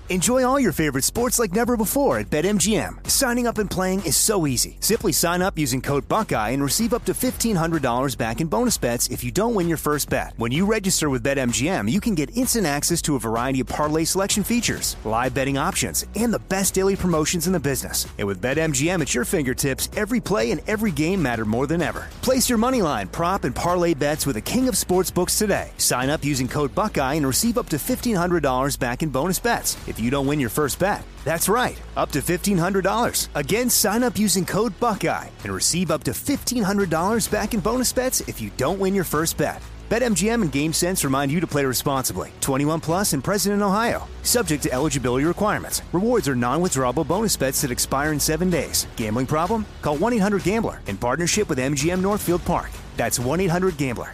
Enjoy all your favorite sports like never before at BetMGM. Signing up and playing is so easy. Simply sign up using code Buckeye and receive up to $1,500 back in bonus bets if you don't win your first bet. When you register with BetMGM, you can get instant access to a variety of parlay selection features, live betting options, and the best daily promotions in the business. And with BetMGM at your fingertips, every play and every game matter more than ever. Place your moneyline, prop, and parlay bets with the king of sportsbooks today. Sign up using code Buckeye and receive up to $1,500 back in bonus bets if you don't win your first bet. That's right, up to $1,500. Again, sign up using code Buckeye and receive up to $1,500 back in bonus bets if you don't win your first bet. BetMGM and GameSense remind you to play responsibly. 21 plus and present in Ohio. Subject to eligibility requirements. Rewards are non-withdrawable bonus bets that expire in 7 days. Gambling problem? Call 1-800-GAMBLER in partnership with MGM Northfield Park. That's 1-800-GAMBLER.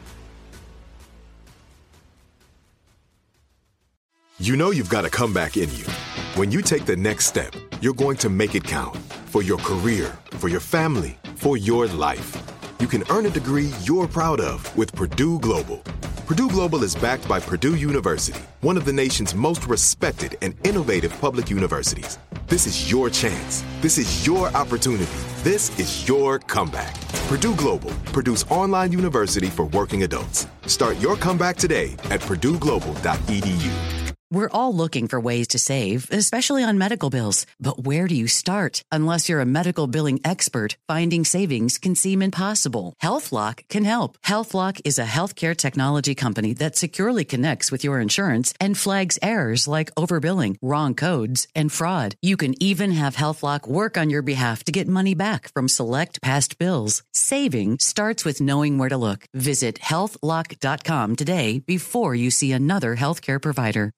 You know you've got a comeback in you. When you take the next step, you're going to make it count. For your career, for your family, for your life. You can earn a degree you're proud of with Purdue Global. Purdue Global is backed by Purdue University, one of the nation's most respected and innovative public universities. This is your chance. This is your opportunity. This is your comeback. Purdue Global, Purdue's online university for working adults. Start your comeback today at purdueglobal.edu. We're all looking for ways to save, especially on medical bills. But where do you start? Unless you're a medical billing expert, finding savings can seem impossible. HealthLock can help. HealthLock is a healthcare technology company that securely connects with your insurance and flags errors like overbilling, wrong codes, and fraud. You can even have HealthLock work on your behalf to get money back from select past bills. Saving starts with knowing where to look. Visit healthlock.com today before you see another healthcare provider.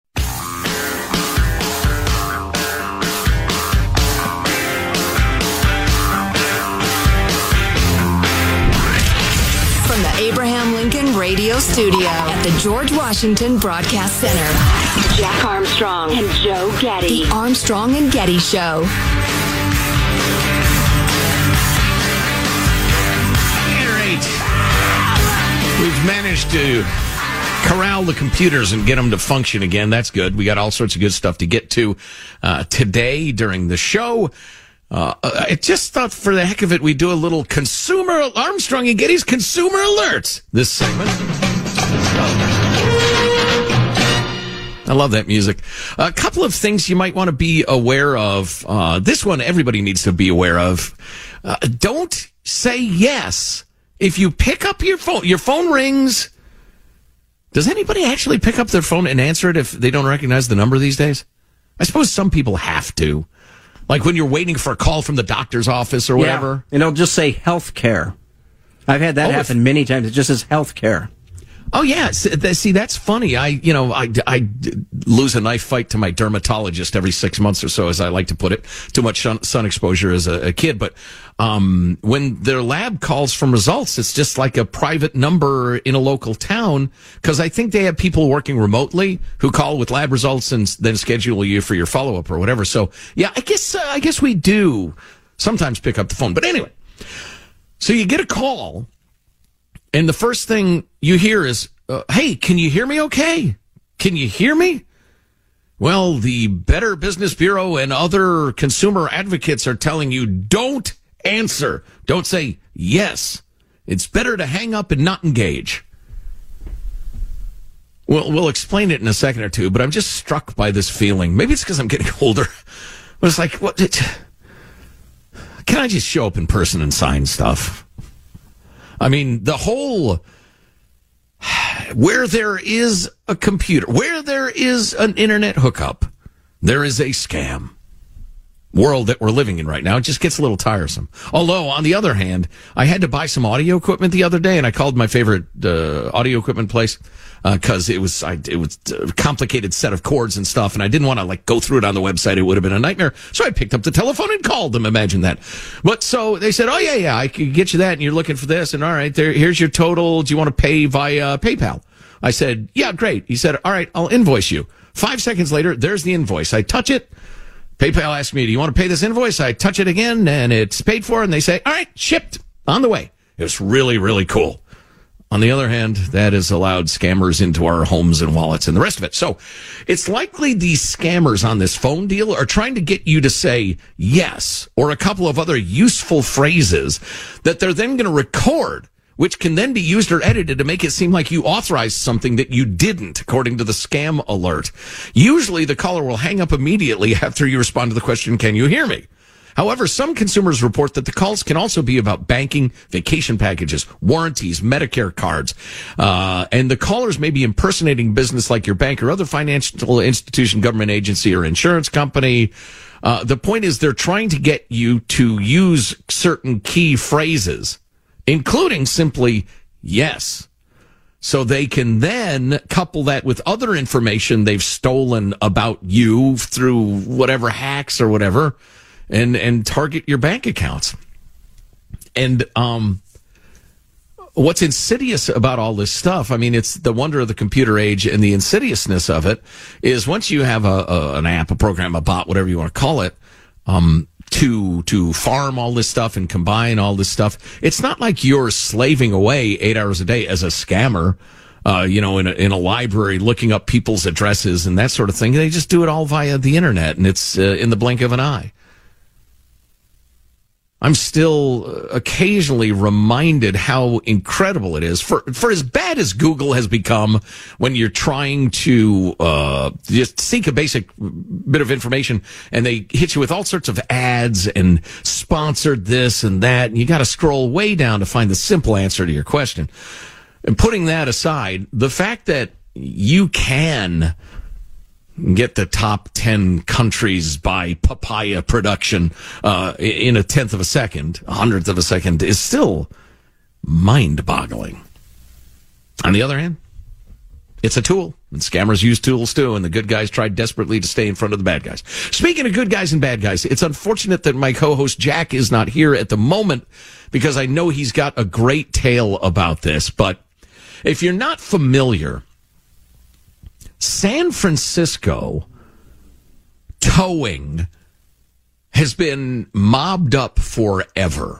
From the Abraham Lincoln Radio Studio at the George Washington Broadcast Center, Jack Armstrong and Joe Getty. The Armstrong and Getty Show. All right. We've managed to corral the computers and get them to function again. That's good. We got all sorts of good stuff to get to today during the show. I just thought for the heck of it, we'd do a little consumer Armstrong and Getty's Consumer Alerts this segment. I love that music. A couple of things you might want to be aware of. This one everybody needs to be aware of. Don't say yes. If you pick up your phone rings. Does anybody actually pick up their phone and answer it if they don't recognize the number these days? I suppose some people have to. Like when you're waiting for a call from the doctor's office or whatever. Yeah, and it'll just say healthcare. I've had that happen many times. It just says healthcare. Oh, yeah. See, that's funny. I lose a knife fight to my dermatologist every 6 months or so, as I like to put it. Too much sun exposure as a kid. But when their lab calls from results, it's just like a private number in a local town, because I think they have people working remotely who call with lab results and then schedule you for your follow-up or whatever. So, yeah, I guess we do sometimes pick up the phone. But anyway, so you get a call. And the first thing you hear is, hey, can you hear me okay? Can you hear me? Well, the Better Business Bureau and other consumer advocates are telling you, don't answer. Don't say yes. It's better to hang up and not engage. Well, we'll explain it in a second or two, but I'm just struck by this feeling. Maybe it's because I'm getting older. But it's like, what? Can I just show up in person and sign stuff? I mean, the whole, where there is a computer, where there is an internet hookup, there is a scam. World that we're living in right now, it just gets a little tiresome. Although, on the other hand, I had to buy some audio equipment the other day, and I called my favorite audio equipment place because it was a complicated set of cords and stuff, and I didn't want to go through it on the website. It would have been a nightmare. So I picked up the telephone and called them. Imagine that. But so they said, "Oh yeah, I can get you that, and you're looking for this, and all right, here's your total. Do you want to pay via PayPal?" I said, "Yeah, great." He said, "All right, I'll invoice you." 5 seconds later, there's the invoice. I touch it. PayPal asked me, "Do you want to pay this invoice?" I touch it again, and it's paid for, and they say, "All right, shipped, on the way." It was really, really cool. On the other hand, that has allowed scammers into our homes and wallets and the rest of it. So it's likely these scammers on this phone deal are trying to get you to say yes or a couple of other useful phrases that they're then going to record, which can then be used or edited to make it seem like you authorized something that you didn't, according to the scam alert. Usually the caller will hang up immediately after you respond to the question, "Can you hear me?" However, some consumers report that the calls can also be about banking, vacation packages, warranties, Medicare cards, and the callers may be impersonating business like your bank or other financial institution, government agency, or insurance company. The point is they're trying to get you to use certain key phrases, including simply yes. So they can then couple that with other information they've stolen about you through whatever hacks or whatever, and target your bank accounts. And what's insidious about all this stuff, I mean, it's the wonder of the computer age, and the insidiousness of it is once you have an app, a program, a bot, whatever you want to call it, to farm all this stuff and combine all this stuff, it's not like you're slaving away 8 hours a day as a scammer, in a library looking up people's addresses and that sort of thing. They just do it all via the internet, and it's in the blink of an eye. I'm still occasionally reminded how incredible it is for as bad as Google has become when you're trying to just seek a basic bit of information and they hit you with all sorts of ads and sponsored this and that, and you got to scroll way down to find the simple answer to your question. And putting that aside, the fact that you can get the top 10 countries by papaya production in a 1/10 of a second, 100th of a second, is still mind-boggling. On the other hand, it's a tool, and scammers use tools too, and the good guys try desperately to stay in front of the bad guys. Speaking of good guys and bad guys, it's unfortunate that my co-host Jack is not here at the moment because I know he's got a great tale about this. But if you're not familiar, San Francisco towing has been mobbed up forever.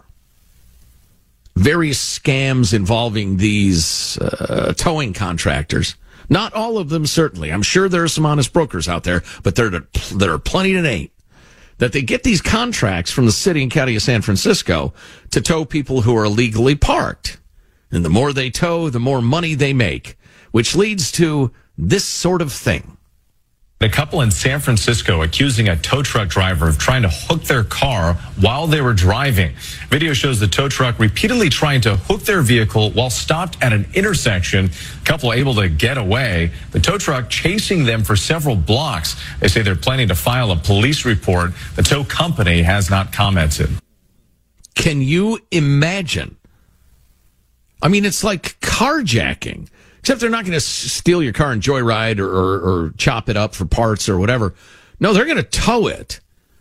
Various scams involving these towing contractors. Not all of them, certainly. I'm sure there are some honest brokers out there, but there are plenty that ain't. That they get these contracts from the city and county of San Francisco to tow people who are illegally parked. And the more they tow, the more money they make, which leads to this sort of thing. A couple in San Francisco accusing a tow truck driver of trying to hook their car while they were driving. Video shows the tow truck repeatedly trying to hook their vehicle while stopped at an intersection. Couple able to get away. The tow truck chasing them for several blocks. They say they're planning to file a police report. The tow company has not commented. Can you imagine? I mean, it's like carjacking. Except they're not going to steal your car and joyride or chop it up for parts or whatever. No, they're going to tow it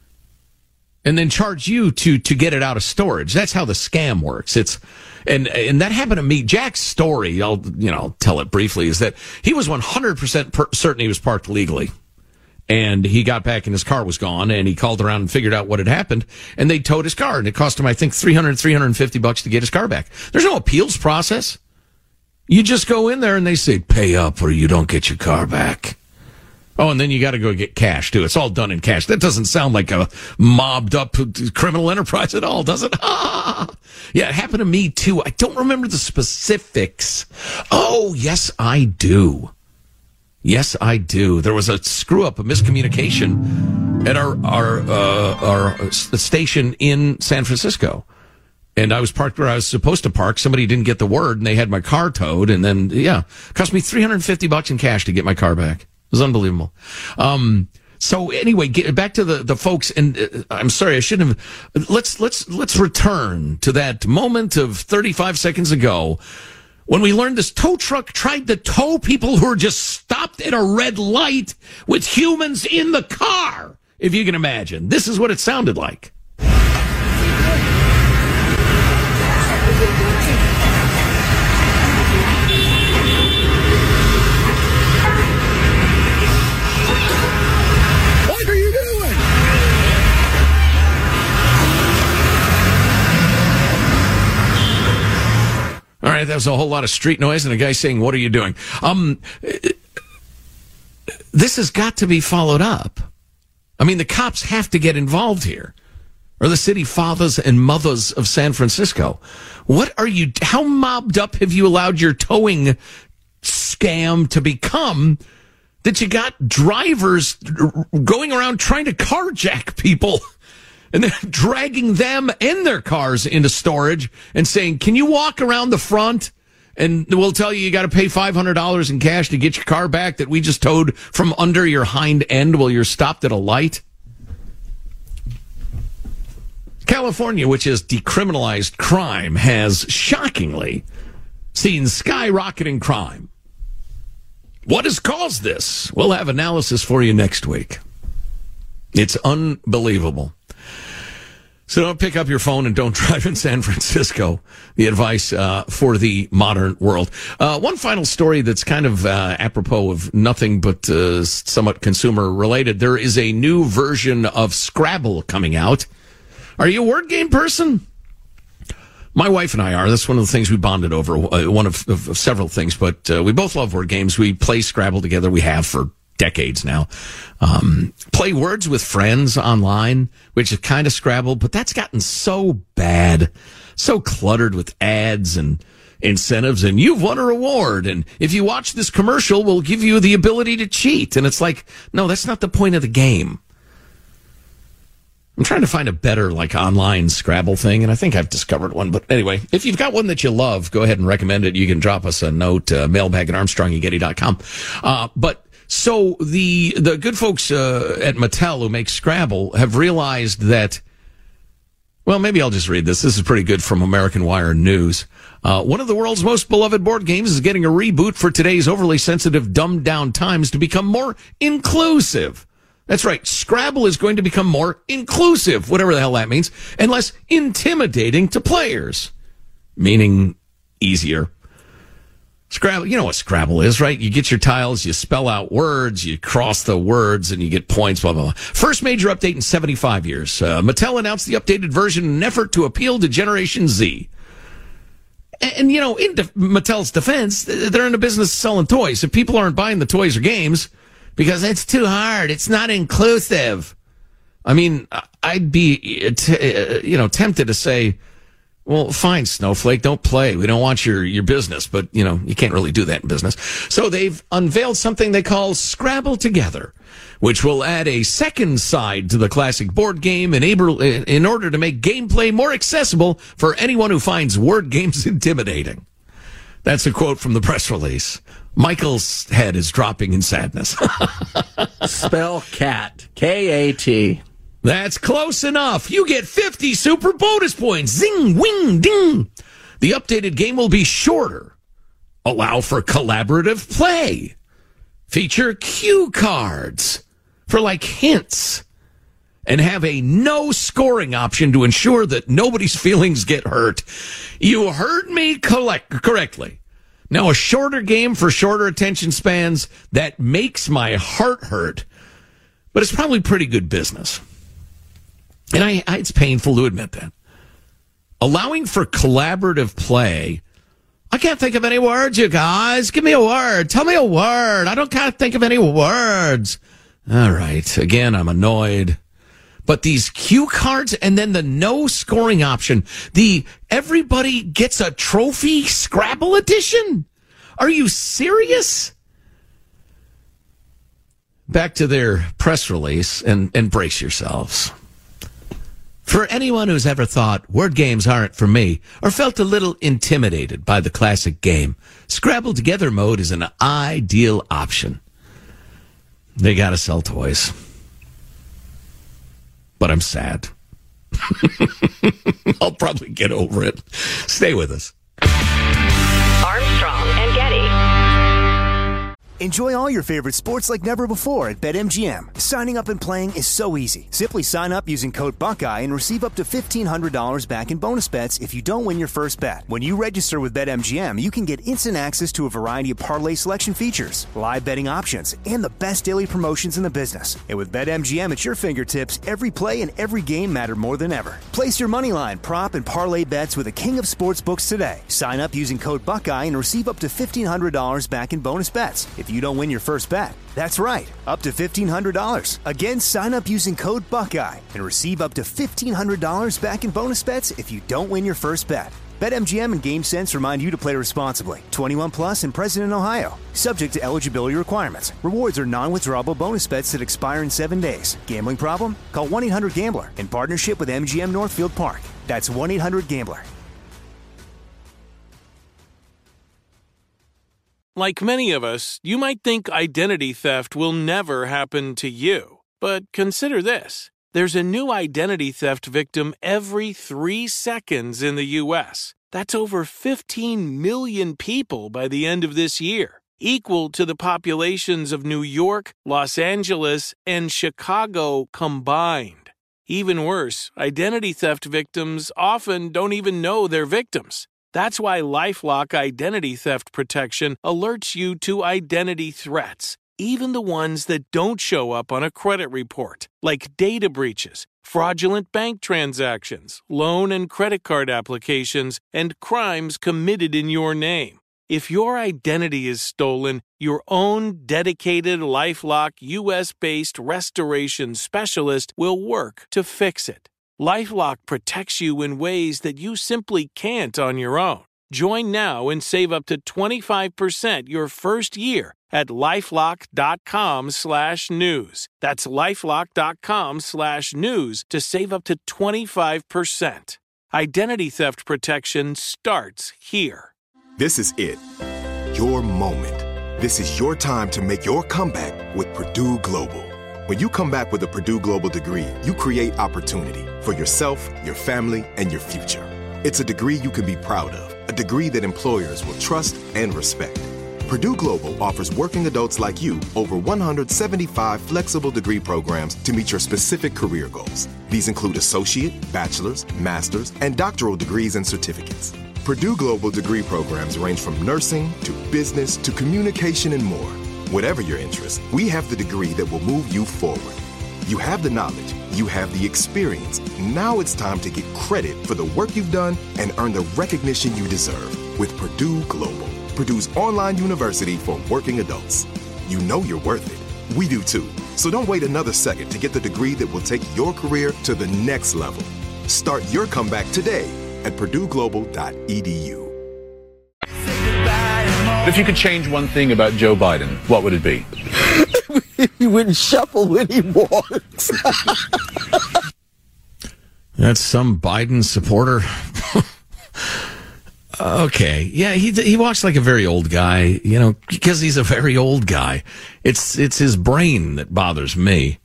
and then charge you to get it out of storage. That's how the scam works. And that happened to me. Jack's story, I'll tell it briefly, is that he was 100% certain he was parked legally. And he got back and his car was gone, and he called around and figured out what had happened, and they towed his car, and it cost him, I think, $350 to get his car back. There's no appeals process. You just go in there and they say, pay up or you don't get your car back. Oh, and then you got to go get cash, too. It's all done in cash. That doesn't sound like a mobbed up criminal enterprise at all, does it? Yeah, it happened to me, too. I don't remember the specifics. Oh, yes, I do. Yes, I do. There was a screw up, a miscommunication at our station in San Francisco. And I was parked where I was supposed to park. Somebody didn't get the word, and they had my car towed. And then, cost me $350 in cash to get my car back. It was unbelievable. So anyway, get back to the folks. And I'm sorry, I shouldn't have. Let's return to that moment of 35 seconds ago when we learned this tow truck tried to tow people who were just stopped at a red light with humans in the car. If you can imagine, this is what it sounded like. All right, that was a whole lot of street noise and a guy saying, "What are you doing?" This has got to be followed up. I mean, the cops have to get involved here, or the city fathers and mothers of San Francisco. How mobbed up have you allowed your towing scam to become that you got drivers going around trying to carjack people and then dragging them and their cars into storage and saying, "Can you walk around the front? And we'll tell you got to pay $500 in cash to get your car back that we just towed from under your hind end while you're stopped at a light." California, which has decriminalized crime, has shockingly seen skyrocketing crime. What has caused this? We'll have analysis for you next week. It's unbelievable. So don't pick up your phone and don't drive in San Francisco. The advice for the modern world. One final story that's kind of apropos of nothing but somewhat consumer related. There is a new version of Scrabble coming out. Are you a word game person? My wife and I are. That's one of the things we bonded over, one of several things. But we both love word games. We play Scrabble together. We have for decades now. Play words with friends online, which is kind of Scrabble, but that's gotten so bad, so cluttered with ads and incentives, and you've won a reward, and if you watch this commercial, we'll give you the ability to cheat. And it's like, no, that's not the point of the game. I'm trying to find a better, online Scrabble thing, and I think I've discovered one. But anyway, if you've got one that you love, go ahead and recommend it. You can drop us a note, mailbag@armstrongandgetty.com. So the good folks at Mattel who make Scrabble have realized that, well, maybe I'll just read this. This is pretty good from American Wire News. One of the world's most beloved board games is getting a reboot for today's overly sensitive, dumbed-down times to become more inclusive. That's right. Scrabble is going to become more inclusive, whatever the hell that means, and less intimidating to players, meaning easier. Scrabble, you know what Scrabble is, right? You get your tiles, you spell out words, you cross the words, and you get points, blah, blah, blah. First major update in 75 years. Mattel announced the updated version in an effort to appeal to Generation Z. And in Mattel's defense, they're in the business of selling toys. If people aren't buying the toys or games because it's too hard, it's not inclusive. I mean, I'd be, tempted to say, well, fine, Snowflake, don't play. We don't want your business, but, you can't really do that in business. So they've unveiled something they call Scrabble Together, which will add a second side to the classic board game in order to make gameplay more accessible for anyone who finds word games intimidating. That's a quote from the press release. Michael's head is dropping in sadness. Spell cat. K-A-T. That's close enough. You get 50 super bonus points. Zing, wing, ding. The updated game will be shorter, allow for collaborative play, feature cue cards for hints, and have a no scoring option to ensure that nobody's feelings get hurt. You heard me correctly. Now, a shorter game for shorter attention spans, that makes my heart hurt, but it's probably pretty good business. And it's painful to admit that. Allowing for collaborative play. I can't think of any words, you guys. Give me a word. Tell me a word. I can't think of any words. All right. Again, I'm annoyed. But these cue cards and then the no scoring option, the everybody gets a trophy Scrabble edition. Are you serious? Back to their press release and brace yourselves. For anyone who's ever thought word games aren't for me or felt a little intimidated by the classic game, Scrabble Together mode is an ideal option. They gotta sell toys. But I'm sad. I'll probably get over it. Stay with us. Armstrong and Getty. Enjoy all your favorite sports like never before at BetMGM. Signing up and playing is so easy. Simply sign up using code Buckeye and receive up to $1,500 back in bonus bets if you don't win your first bet. When you register with BetMGM, you can get instant access to a variety of parlay selection features, live betting options, and the best daily promotions in the business. And with BetMGM at your fingertips, every play and every game matter more than ever. Place your moneyline, prop, and parlay bets with the king of sportsbooks today. Sign up using code Buckeye and receive up to $1,500 back in bonus bets if you don't win your first bet. That's right, up to $1,500. Again, sign up using code Buckeye and receive up to $1,500 back in bonus bets if you don't win your first bet. BetMGM and GameSense remind you to play responsibly. 21 plus and present in Ohio. Subject to eligibility requirements. Rewards are non-withdrawable bonus bets that expire in 7 days. Gambling problem? Call 1-800-GAMBLER in partnership with MGM Northfield Park. That's 1-800-GAMBLER. Like many of us, you might think identity theft will never happen to you. But consider this. There's a new identity theft victim every 3 seconds in the U.S. That's over 15 million people by the end of this year, equal to the populations of New York, Los Angeles, and Chicago combined. Even worse, identity theft victims often don't even know they're victims. That's why LifeLock Identity Theft Protection alerts you to identity threats, even the ones that don't show up on a credit report, like data breaches, fraudulent bank transactions, loan and credit card applications, and crimes committed in your name. If your identity is stolen, your own dedicated LifeLock U.S.-based restoration specialist will work to fix it. LifeLock protects you in ways that you simply can't on your own. Join now and save up to 25% your first year at LifeLock.com/news. That's LifeLock.com/news to save up to 25%. Identity theft protection starts here. This is it. Your moment. This is your time to make your comeback with Purdue Global. When you come back with a Purdue Global degree, you create opportunity for yourself, your family, and your future. It's a degree you can be proud of, a degree that employers will trust and respect. Purdue Global offers working adults like you over 175 flexible degree programs to meet your specific career goals. These include associate, bachelor's, master's, and doctoral degrees and certificates. Purdue Global degree programs range from nursing to business to communication and more. Whatever your interest, we have the degree that will move you forward. You have the knowledge, you have the experience. Now it's time to get credit for the work you've done and earn the recognition you deserve with Purdue Global, Purdue's online university for working adults. You know you're worth it. We do too. So don't wait another second to get the degree that will take your career to the next level. Start your comeback today at purdueglobal.edu. If you could change one thing about Joe Biden, what would it be? He wouldn't shuffle when he walks. That's some Biden supporter. Okay. Yeah, he walks like a very old guy, you know, because he's a very old guy. It's his brain that bothers me.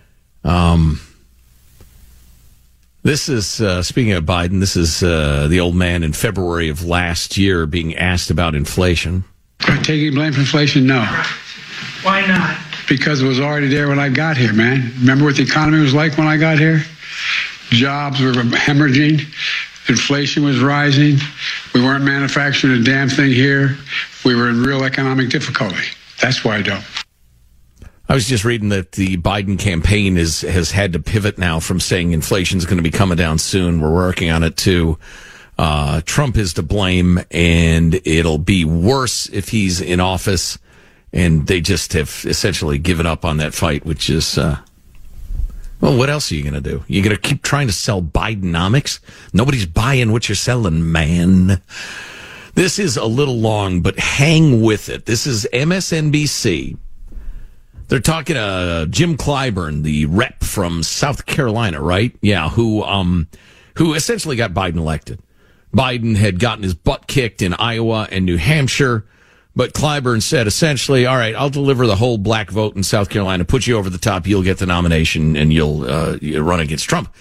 This is, speaking of Biden, this is the old man in February of last year being asked about inflation. Taking blame for inflation? No. Why not? Because it was already there when I got here, man. Remember what the economy was like when I got here? Jobs were hemorrhaging. Inflation was rising. We weren't manufacturing a damn thing here. We were in real economic difficulty. That's why I don't. I was just reading that the Biden campaign has had to pivot now from saying inflation is going to be coming down soon. We're working on it to Trump is to blame, and it'll be worse if he's in office. And they just have essentially given up on that fight, which is, well, what else are you going to do? You're going to keep trying to sell Bidenomics? Nobody's buying what you're selling, man. This is a little long, but hang with it. This is MSNBC. They're talking to Jim Clyburn, the rep from South Carolina, right? Yeah, who essentially got Biden elected. Biden had gotten his butt kicked in Iowa and New Hampshire, but Clyburn said essentially, all right, I'll deliver the whole black vote in South Carolina, put you over the top, you'll get the nomination, and you'll run against Trump.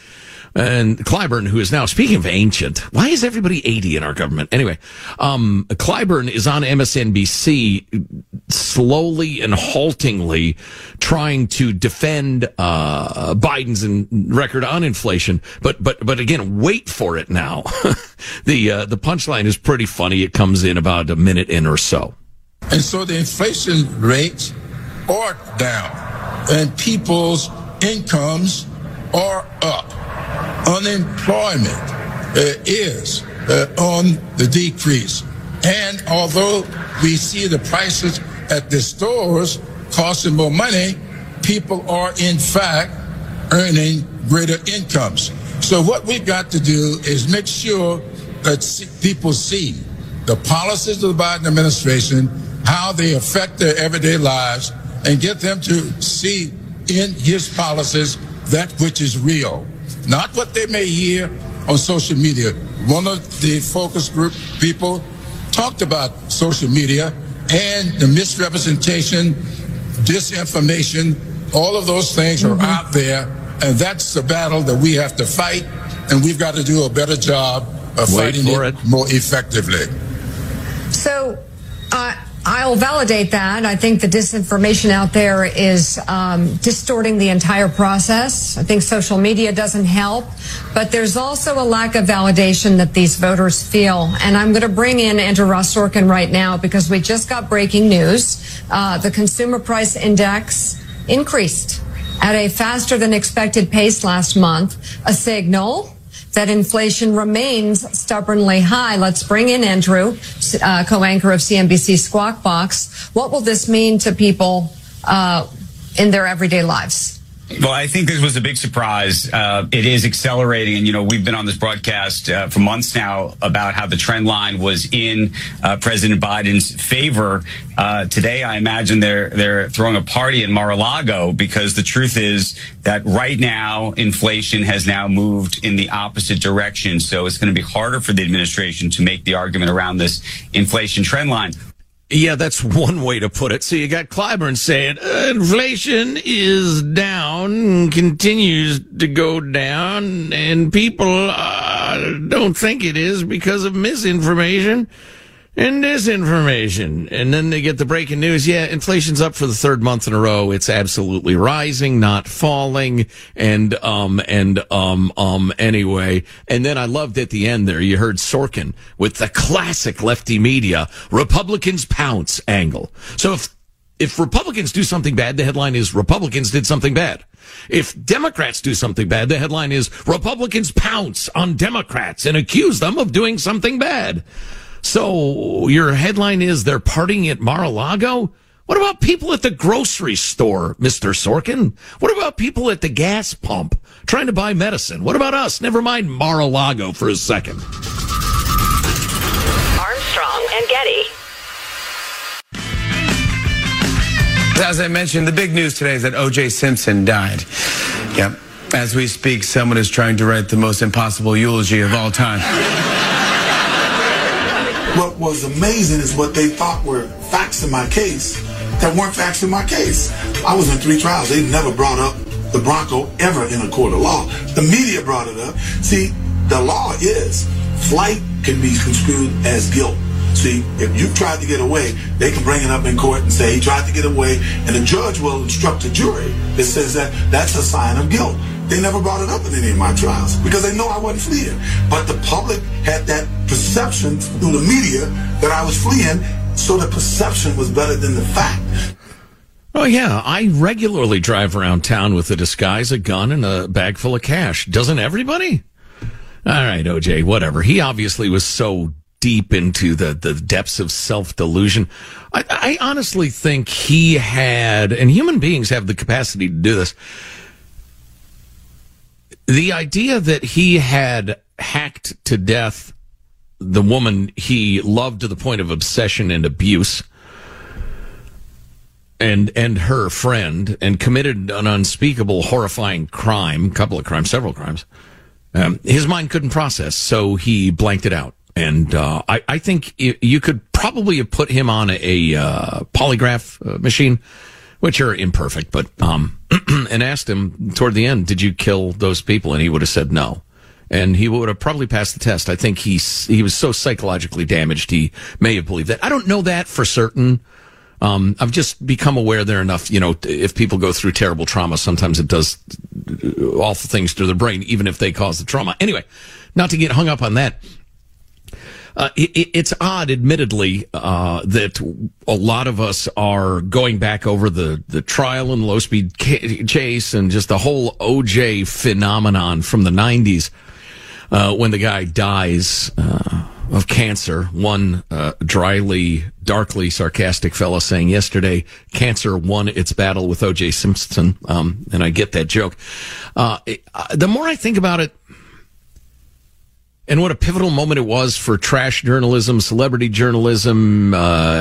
And Clyburn, who is now, speaking of ancient, why is everybody 80 in our government? Anyway, Clyburn is on MSNBC slowly and haltingly trying to defend Biden's record on inflation. But again, wait for it now. The punchline is pretty funny. It comes in about a minute in or so. And so the inflation rates are down and people's incomes are up. Unemployment is on the decrease. And although we see the prices at the stores costing more money, people are in fact earning greater incomes. So what we've got to do is make sure that people see the policies of the Biden administration, how they affect their everyday lives, and get them to see in his policies that which is real, not what they may hear on social media. One of the focus group people talked about social media and the misrepresentation, disinformation, all of those things are out there, and that's the battle that we have to fight, and we've got to do a better job of fighting it more effectively. So I'll validate that. I think the disinformation out there is distorting the entire process. I think social media doesn't help, but there's also a lack of validation that these voters feel. And I'm going to bring in Andrew Ross Sorkin right now because we just got breaking news. The consumer price index increased at a faster than expected pace last month, a signal that inflation remains stubbornly high. Let's bring in Andrew, co-anchor of CNBC Squawk Box. What will this mean to people in their everyday lives? Well, I think this was a big surprise. It is accelerating. And, you know, we've been on this broadcast for months now about how the trend line was in President Biden's favor. Today, I imagine they're throwing a party in Mar-a-Lago because the truth is that right now, inflation has now moved in the opposite direction. So it's going to be harder for the administration to make the argument around this inflation trend line. Yeah, that's one way to put it. So you got Clyburn saying inflation is down, continues to go down, and people don't think it is because of misinformation and disinformation. And then they get the breaking news. Yeah, inflation's up for the third month in a row. It's absolutely rising, not falling. And anyway. And then I loved at the end there, you heard Sorkin with the classic lefty media, Republicans pounce angle. So if Republicans do something bad, the headline is Republicans did something bad. If Democrats do something bad, the headline is Republicans pounce on Democrats and accuse them of doing something bad. So your headline is they're partying at Mar-a-Lago? What about people at the grocery store, Mr. Sorkin? What about people at the gas pump trying to buy medicine? What about us? Never mind Mar-a-Lago for a second. Armstrong and Getty. As I mentioned, the big news today is that O.J. Simpson died. Yep. As we speak, someone is trying to write the most impossible eulogy of all time. What was amazing is what they thought were facts in my case that weren't facts in my case. I was in 3 trials. They never brought up the Bronco ever in a court of law. The media brought it up. See, the law is flight can be construed as guilt. See, if you tried to get away, they can bring it up in court and say he tried to get away, and the judge will instruct the jury that says that that's a sign of guilt. They never brought it up in any of my trials because they know I wasn't fleeing. But the public had that perception through the media that I was fleeing, so the perception was better than the fact. Oh, yeah. I regularly drive around town with a disguise, a gun, and a bag full of cash. Doesn't everybody? All right, OJ, whatever. He obviously was so deep into the depths of self-delusion. I honestly think he had, and human beings have the capacity to do this, the idea that he had hacked to death the woman he loved to the point of obsession and abuse, and her friend, and committed an unspeakable, horrifying crime, several crimes, his mind couldn't process, so he blanked it out. And I think you could probably have put him on a polygraph machine which are imperfect, but and asked him toward the end, did you kill those people? And he would have said no. And he would have probably passed the test. I think he was so psychologically damaged, he may have believed that. I don't know that for certain. I've just become aware there enough, if people go through terrible trauma, sometimes it does awful things to their brain, even if they cause the trauma. Anyway, not to get hung up on that. It's odd, admittedly, that a lot of us are going back over the trial and low-speed chase and just the whole OJ phenomenon from the 90s when the guy dies of cancer. One dryly, darkly sarcastic fellow saying yesterday, cancer won its battle with OJ Simpson, and I get that joke. The more I think about it, and what a pivotal moment it was for trash journalism, celebrity journalism,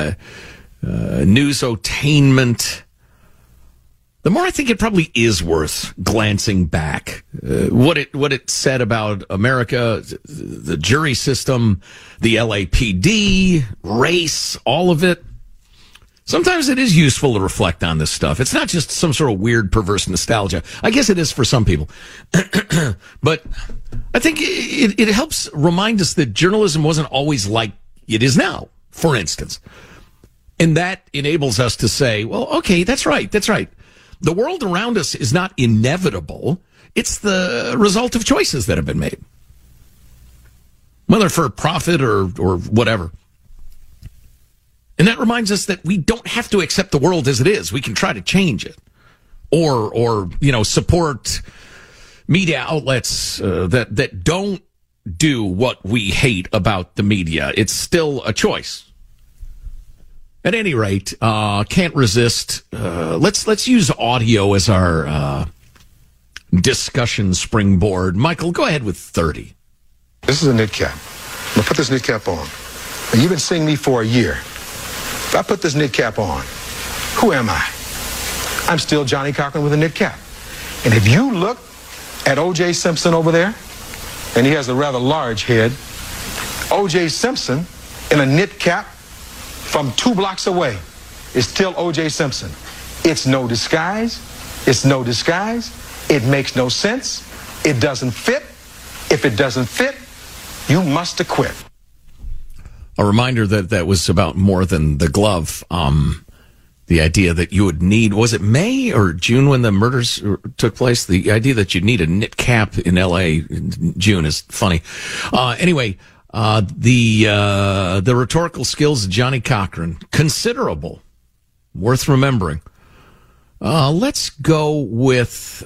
newsotainment. The more I think it probably is worth glancing back. What it said about America, the jury system, the LAPD, race, all of it. Sometimes it is useful to reflect on this stuff. It's not just some sort of weird, perverse nostalgia. I guess it is for some people. But I think it helps remind us that journalism wasn't always like it is now, for instance. And that enables us to say, well, okay, that's right. The world around us is not inevitable. It's the result of choices that have been made, whether for profit or whatever. And that reminds us that we don't have to accept the world as it is. We can try to change it, or support media outlets that don't do what we hate about the media. It's still a choice. At any rate, can't resist. Let's use audio as our discussion springboard. Michael, go ahead with 30. This is a knit cap. I'm going to put this knit cap on. Now, you've been seeing me for a year. If I put this knit cap on, who am I? I'm still Johnny Cochran with a knit cap. And if you look at O.J. Simpson over there, and he has a rather large head, O.J. Simpson in a knit cap from 2 blocks away is still O.J. Simpson. It's no disguise. It's no disguise. It makes no sense. It doesn't fit. If it doesn't fit, you must acquit. A reminder that was about more than the glove. The idea that you would need, was it May or June when the murders took place? The idea that you'd need a knit cap in L.A. in June is funny. Anyway, the rhetorical skills of Johnny Cochran, considerable, worth remembering. Let's go with,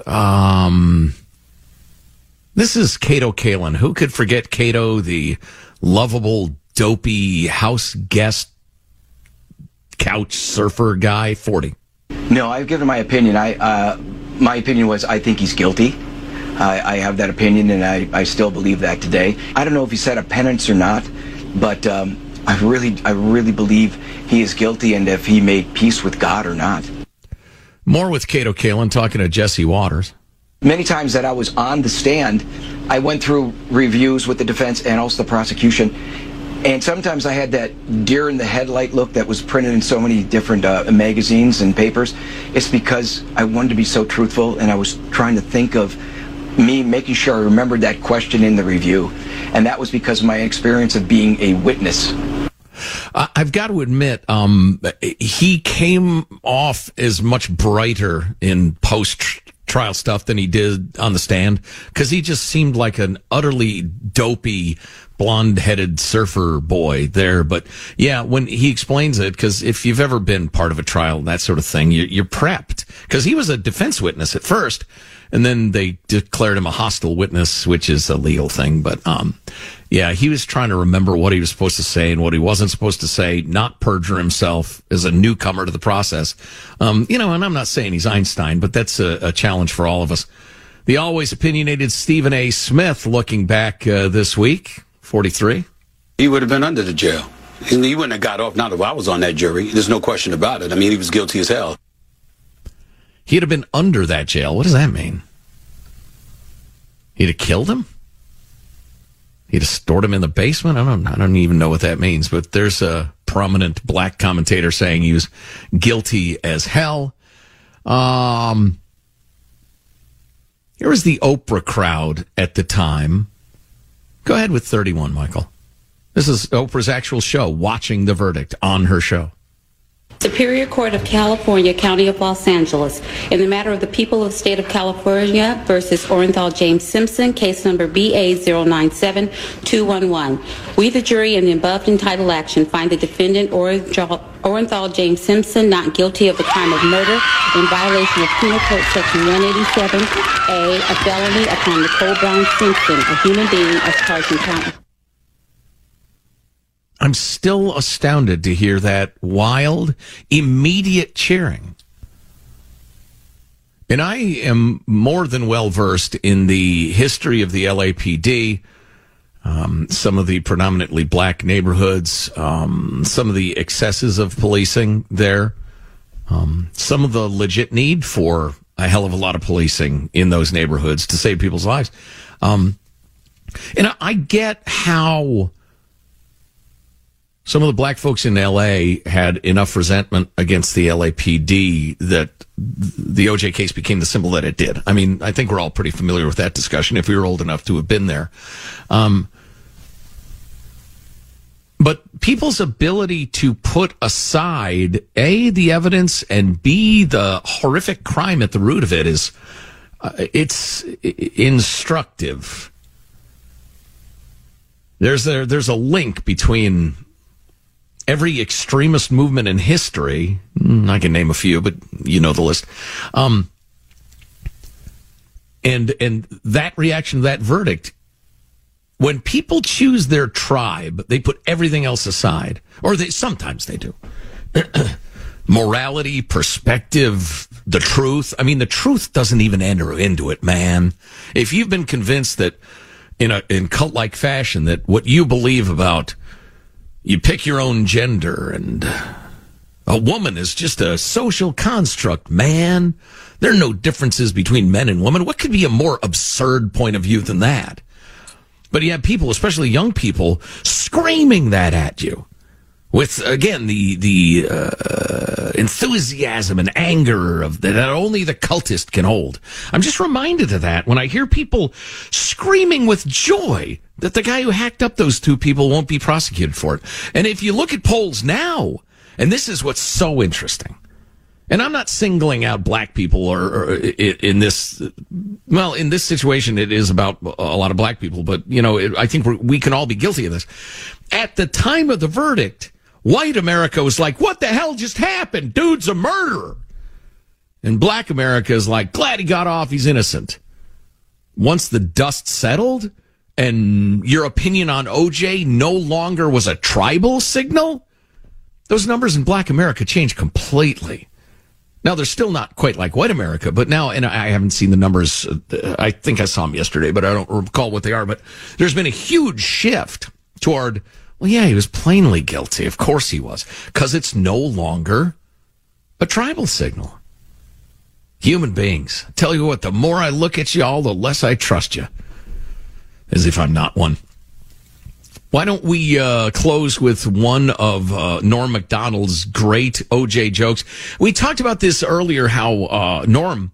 this is Kato Kaelin. Who could forget Kato, the lovable, dopey house guest couch surfer guy? 40. No, I've given my opinion. My opinion was I think he's guilty. I have that opinion, and I still believe that today. I don't know if he said a penance or not, but I really believe he is guilty, and if he made peace with God or not. More with Kato Kaelin talking to Jesse Waters. Many times that I was on the stand, I went through reviews with the defense and also the prosecution, and sometimes I had that deer in the headlight look that was printed in so many different magazines and papers. It's because I wanted to be so truthful, and I was trying to think of me making sure I remembered that question in the review. And that was because of my experience of being a witness. I've got to admit, he came off as much brighter in post-trial stuff than he did on the stand, because he just seemed like an utterly dopey, blonde-headed surfer boy there. But yeah, when he explains it, because if you've ever been part of a trial, that sort of thing, you're prepped. Because he was a defense witness at first, and then they declared him a hostile witness, which is a legal thing. But yeah, he was trying to remember what he was supposed to say and what he wasn't supposed to say, not perjure himself as a newcomer to the process. And I'm not saying he's Einstein, but that's a challenge for all of us. The always opinionated Stephen A. Smith looking back this week, 43. He would have been under the jail. He wouldn't have got off, not if I was on that jury. There's no question about it. I mean, he was guilty as hell. He'd have been under that jail. What does that mean? He'd have killed him? He'd have stored him in the basement? I don't even know what that means, but there's a prominent black commentator saying he was guilty as hell. Here was the Oprah crowd at the time. Go ahead with 31, Michael. This is Oprah's actual show, watching the verdict on her show. Superior Court of California, County of Los Angeles, in the matter of the people of the state of California versus Orenthal James Simpson, case number BA097211. We, the jury, in the above entitled action, find the defendant Orenthal James Simpson not guilty of the crime of murder in violation of Penal Code Section 187A, a felony upon Nicole Brown Simpson, a human being, as charged in count. I'm still astounded to hear that wild, immediate cheering. And I am more than well versed in the history of the LAPD, some of the predominantly black neighborhoods, some of the excesses of policing there, some of the legit need for a hell of a lot of policing in those neighborhoods to save people's lives. And I get how some of the black folks in L.A. had enough resentment against the LAPD that the O.J. case became the symbol that it did. I mean, I think we're all pretty familiar with that discussion if we were old enough to have been there. But people's ability to put aside, A, the evidence, and B, the horrific crime at the root of it is, it's instructive. There's a link between every extremist movement in history. I can name a few, but you know the list. And that reaction to that verdict, when people choose their tribe, they put everything else aside, or sometimes they do. Morality, perspective, the truth. I mean, the truth doesn't even enter into it, man. If you've been convinced that in cult-like fashion that what you believe about, you pick your own gender, and a woman is just a social construct, man. There are no differences between men and women. What could be a more absurd point of view than that? But you have people, especially young people, screaming that at you with, again, the enthusiasm and anger of that only the cultist can hold. I'm just reminded of that when I hear people screaming with joy that the guy who hacked up those two people won't be prosecuted for it. And if you look at polls now, and this is what's so interesting, and I'm not singling out black people or in this, well, in this situation, it is about a lot of black people, but, I think we can all be guilty of this. At the time of the verdict, white America was like, what the hell just happened? Dude's a murderer. And black America is like, glad he got off, he's innocent. Once the dust settled and your opinion on OJ no longer was a tribal signal, those numbers in black America changed completely. Now, they're still not quite like white America, but now, and I haven't seen the numbers, I think I saw them yesterday, but I don't recall what they are, but there's been a huge shift toward, well, yeah, he was plainly guilty. Of course he was, because it's no longer a tribal signal. Human beings. I tell you what, the more I look at you all, the less I trust you. As if I'm not one. Why don't we close with one of Norm Macdonald's great OJ jokes? We talked about this earlier, how Norm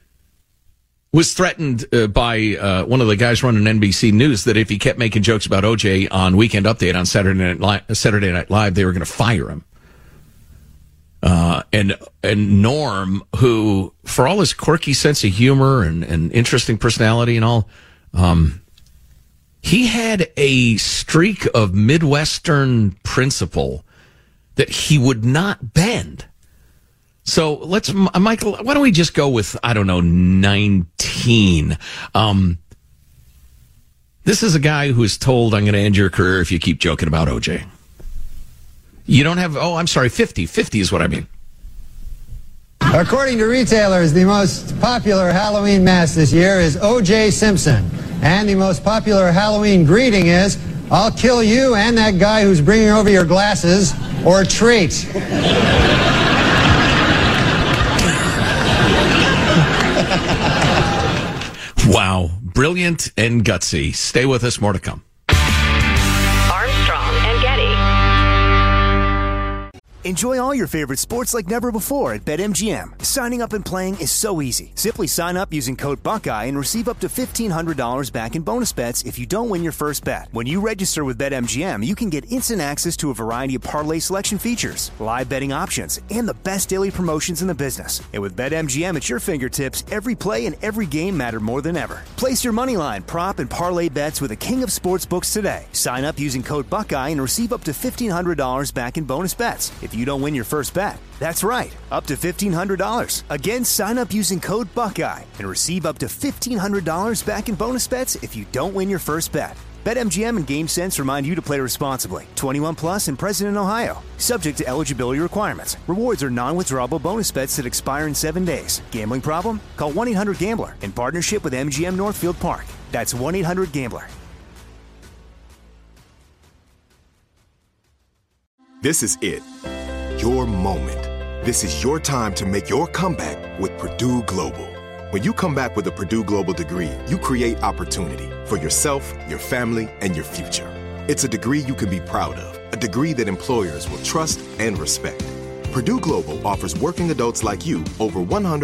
was threatened by one of the guys running NBC News that if he kept making jokes about OJ on Weekend Update on Saturday Night Live, they were going to fire him. And Norm, who, for all his quirky sense of humor and interesting personality and all, he had a streak of Midwestern principle that he would not bend. So let's, Michael, why don't we just go with, 19. This is a guy who's told, I'm going to end your career if you keep joking about OJ. You don't have, 50. 50 is what I mean. According to retailers, the most popular Halloween mask this year is O.J. Simpson. And the most popular Halloween greeting is, I'll kill you and that guy who's bringing over your glasses, or treat. Wow. Brilliant and gutsy. Stay with us. More to come. Armstrong and Getty. Enjoy all your favorite sports like never before at BetMGM. Signing up and playing is so easy. Simply sign up using code Buckeye and receive up to $1,500 back in bonus bets if you don't win your first bet. When you register with BetMGM, you can get instant access to a variety of parlay selection features, live betting options, and the best daily promotions in the business. And with BetMGM at your fingertips, every play and every game matter more than ever. Place your moneyline, prop, and parlay bets with the king of sportsbooks today. Sign up using code Buckeye and receive up to $1,500 back in bonus bets if you don't win your first bet. That's right, up to $1,500. Again, sign up using code Buckeye and receive up to $1,500 back in bonus bets if you don't win your first bet. BetMGM and GameSense remind you to play responsibly. 21 plus and present in Ohio. Subject to eligibility requirements. Rewards are non-withdrawable bonus bets that expire in 7 days. Gambling problem? Call 1-800-GAMBLER in partnership with MGM Northfield Park. That's 1-800-GAMBLER. This is it. Your moment. This is your time to make your comeback with Purdue Global. When you come back with a Purdue Global degree, you create opportunity for yourself, your family, and your future. It's a degree you can be proud of, a degree that employers will trust and respect. Purdue Global offers working adults like you over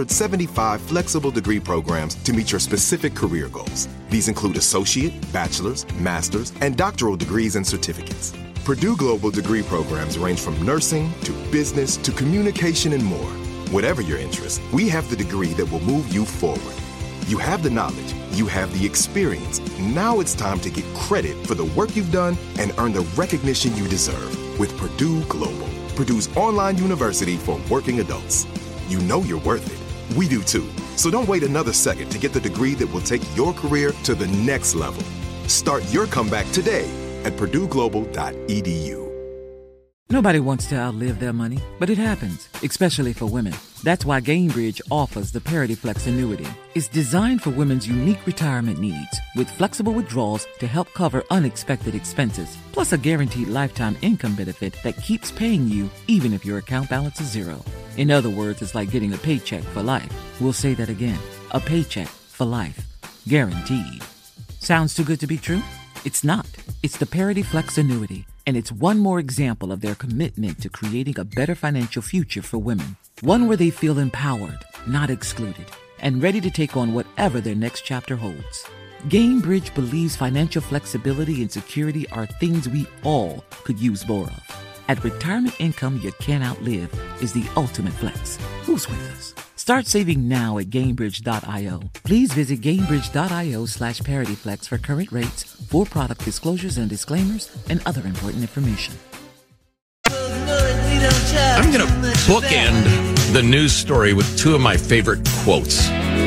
175 flexible degree programs to meet your specific career goals. These include associate, bachelor's, master's, and doctoral degrees and certificates. Purdue Global degree programs range from nursing to business to communication and more. Whatever your interest, we have the degree that will move you forward. You have the knowledge, you have the experience. Now it's time to get credit for the work you've done and earn the recognition you deserve with Purdue Global, Purdue's online university for working adults. You know you're worth it. We do too. So don't wait another second to get the degree that will take your career to the next level. Start your comeback today at purdueglobal.edu. Nobody wants to outlive their money, but it happens, especially for women. That's why Gainbridge offers the Parity Flex annuity. It's designed for women's unique retirement needs, with flexible withdrawals to help cover unexpected expenses, plus a guaranteed lifetime income benefit that keeps paying you even if your account balance is zero. In other words, it's like getting a paycheck for life. We'll say that again. A paycheck for life. Guaranteed. Sounds too good to be true? It's not. It's the Parity Flex annuity, and it's one more example of their commitment to creating a better financial future for women. One where they feel empowered, not excluded, and ready to take on whatever their next chapter holds. Gainbridge believes financial flexibility and security are things we all could use more of. At retirement income you can't outlive is the ultimate flex. Who's with us? Start saving now at Gainbridge.io. Please visit Gainbridge.io/ParityFlex for current rates, for product disclosures and disclaimers, and other important information. I'm going to bookend the news story with two of my favorite quotes.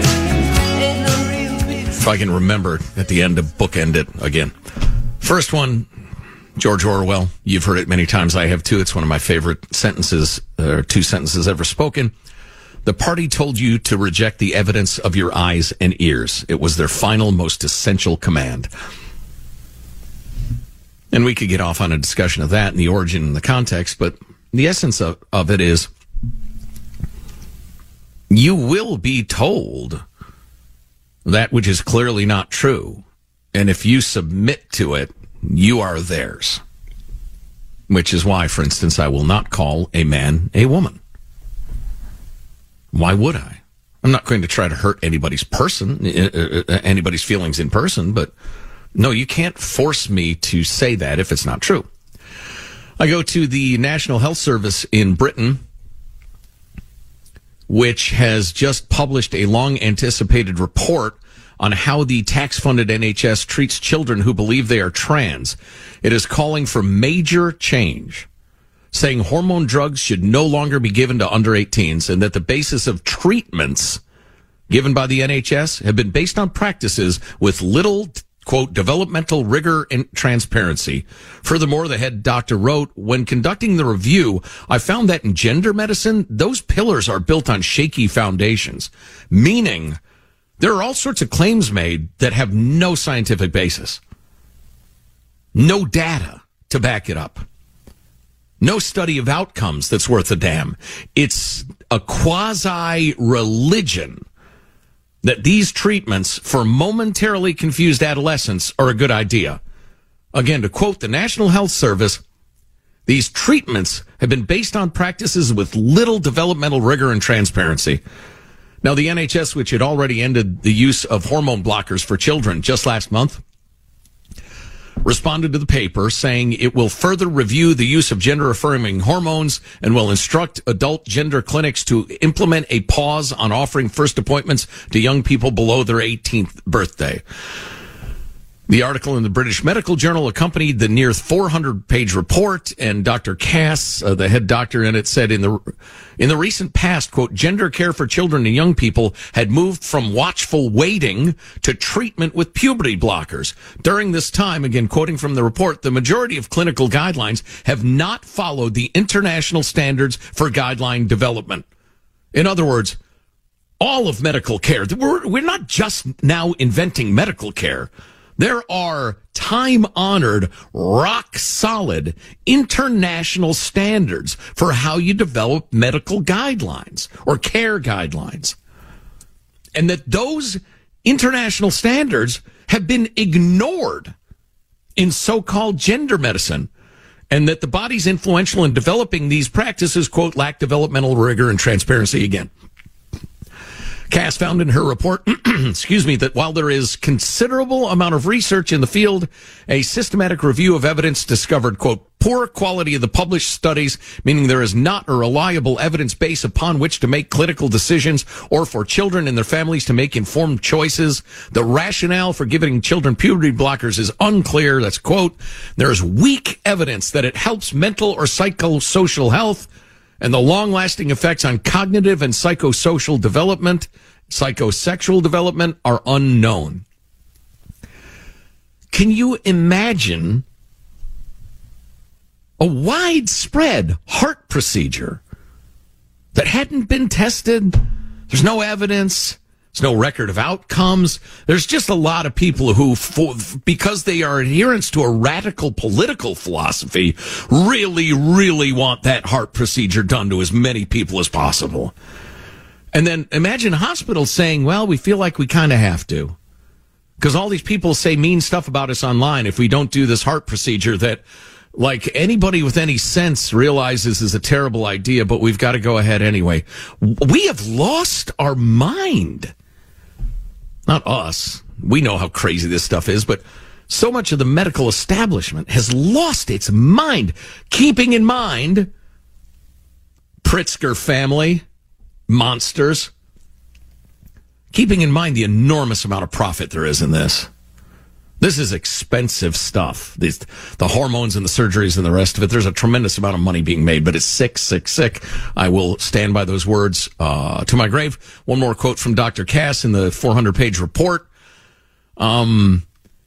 If I can remember at the end to bookend it again. First one, George Orwell. You've heard it many times. I have too. It's one of my favorite sentences, or two sentences ever spoken. The party told you to reject the evidence of your eyes and ears. It was their final, most essential command. And we could get off on a discussion of that and the origin and the context, but the essence of it is you will be told that which is clearly not true. And if you submit to it, you are theirs. Which is why, for instance, I will not call a man a woman. Why would I? I'm not going to try to hurt anybody's anybody's feelings in person, but no, you can't force me to say that if it's not true. I go to the National Health Service in Britain, which has just published a long-anticipated report on how the tax-funded NHS treats children who believe they are trans. It is calling for major change, saying hormone drugs should no longer be given to under 18s and that the basis of treatments given by the NHS have been based on practices with little, quote, developmental rigor and transparency. Furthermore, the head doctor wrote, when conducting the review, I found that in gender medicine, those pillars are built on shaky foundations, meaning there are all sorts of claims made that have no scientific basis, no data to back it up. No study of outcomes that's worth a damn. It's a quasi-religion that these treatments for momentarily confused adolescents are a good idea. Again, to quote the National Health Service, These treatments have been based on practices with little developmental rigor and transparency. Now, the NHS, which had already ended the use of hormone blockers for children just last month, responded to the paper saying it will further review the use of gender-affirming hormones and will instruct adult gender clinics to implement a pause on offering first appointments to young people below their 18th birthday. The article in the British Medical Journal accompanied the near 400-page report, and Dr. Cass, the head doctor in it, said in the recent past, quote, gender care for children and young people had moved from watchful waiting to treatment with puberty blockers. During this time, again, quoting from the report, the majority of clinical guidelines have not followed the international standards for guideline development. In other words, all of medical care. We're not just now inventing medical care. There are time-honored, rock-solid international standards for how you develop medical guidelines or care guidelines. And that those international standards have been ignored in so-called gender medicine. And that the body's influential in developing these practices, quote, lack developmental rigor and transparency again. Cass found in her report, that while there is considerable amount of research in the field, a systematic review of evidence discovered, quote, poor quality of the published studies, meaning there is not a reliable evidence base upon which to make clinical decisions or for children and their families to make informed choices. The rationale for giving children puberty blockers is unclear. That's, quote, there is weak evidence that it helps mental or psychosocial health, and the long-lasting effects on cognitive and psychosocial development, psychosexual development are unknown. Can you imagine a widespread heart procedure that hadn't been tested? There's no evidence. There's no record of outcomes. There's just a lot of people who, because they are adherents to a radical political philosophy, really, really want that heart procedure done to as many people as possible. And then imagine hospitals saying, well, we feel like we kind of have to. Because all these people say mean stuff about us online if we don't do this heart procedure that, like, anybody with any sense realizes is a terrible idea, but we've got to go ahead anyway. We have lost our mind. Not us. We know how crazy this stuff is, but so much of the medical establishment has lost its mind. Keeping in mind, Pritzker family, monsters. Keeping in mind the enormous amount of profit there is in this. This is expensive stuff. The hormones and the surgeries and the rest of it. There's a tremendous amount of money being made, but it's sick, sick, sick. I will stand by those words to my grave. One more quote from Dr. Cass in the 400-page report. In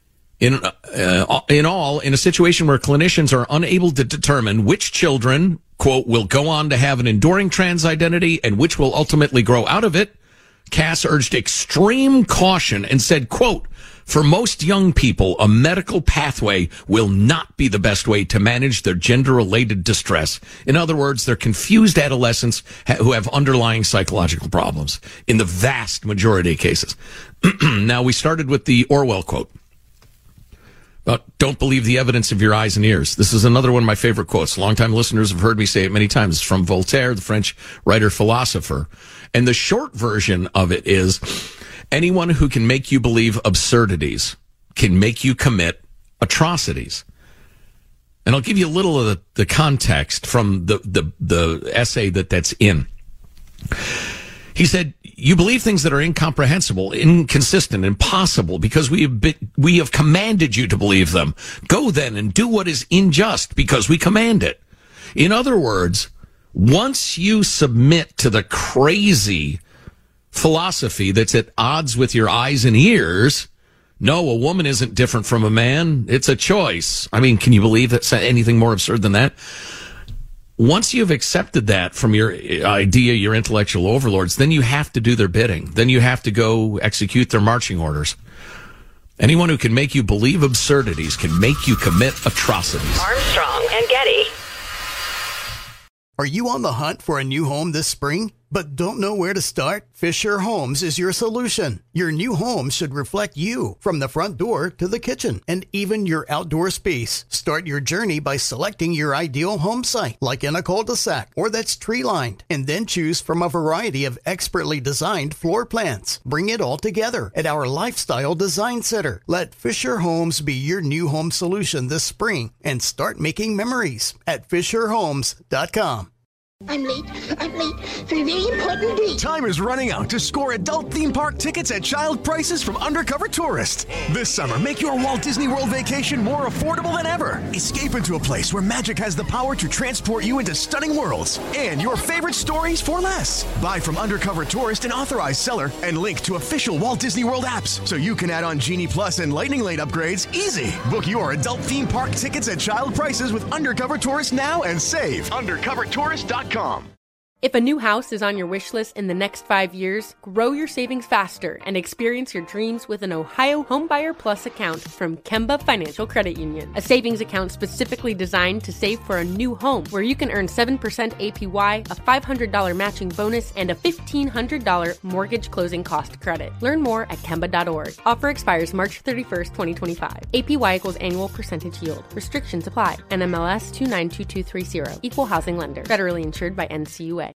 a situation where clinicians are unable to determine which children, quote, will go on to have an enduring trans identity and which will ultimately grow out of it, Cass urged extreme caution and said, quote, for most young people, a medical pathway will not be the best way to manage their gender-related distress. In other words, they're confused adolescents who have underlying psychological problems in the vast majority of cases. Now, we started with the Orwell quote. But don't believe the evidence of your eyes and ears. This is another one of my favorite quotes. Longtime listeners have heard me say it many times. It's from Voltaire, the French writer-philosopher. And the short version of it is, anyone who can make you believe absurdities can make you commit atrocities. And I'll give you a little of the context from the essay that's in. He said, you believe things that are incomprehensible, inconsistent, impossible, because we have commanded you to believe them. Go then and do what is unjust, because we command it. In other words, once you submit to the crazy philosophy that's at odds with your eyes and ears, no, a woman isn't different from a man. It's a choice. I mean, can you believe that's anything more absurd than that? Once you've accepted that from your idea, your intellectual overlords, then you have to do their bidding. Then you have to go execute their marching orders. Anyone who can make you believe absurdities can make you commit atrocities. Armstrong and Getty. Are you on the hunt for a new home this spring? but don't know where to start? Fisher Homes is your solution. Your new home should reflect you, from the front door to the kitchen, and even your outdoor space. Start your journey by selecting your ideal home site, like in a cul-de-sac or that's tree-lined, and then choose from a variety of expertly designed floor plans. Bring it all together at our Lifestyle Design Center. Let Fisher Homes be your new home solution this spring and start making memories at FisherHomes.com. I'm late for a very important date. Time is running out to score adult theme park tickets at child prices from Undercover Tourist. This summer, make your Walt Disney World vacation more affordable than ever. Escape into a place where magic has the power to transport you into stunning worlds and your favorite stories for less. Buy from Undercover Tourist, an authorized seller, and link to official Walt Disney World apps so you can add on Genie Plus and Lightning Lane upgrades easy. Book your adult theme park tickets at child prices with Undercover Tourist now and save. UndercoverTourist.com. If a new house is on your wish list in the next 5 years, grow your savings faster and experience your dreams with an Ohio Homebuyer Plus account from Kemba Financial Credit Union. A savings account specifically designed to save for a new home, where you can earn 7% APY, a $500 matching bonus, and a $1,500 mortgage closing cost credit. Learn more at Kemba.org. Offer expires March 31st, 2025. APY equals annual percentage yield. Restrictions apply. NMLS 292230. Equal housing lender. Federally insured by NCUA.